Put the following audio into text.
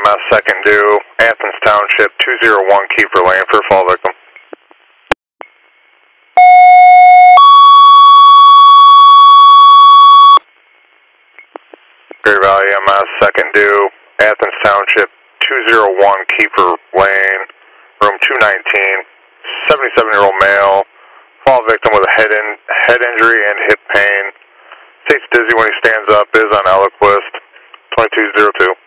EMS second due, Athens Township, 201 Kiefer Lane for fall victim. Great Valley EMS second due, Athens Township, 201 Kiefer Lane, room 219, 77-year-old male, fall victim with a head injury and hip pain. States dizzy when he stands up, is on Eliquist, 2202.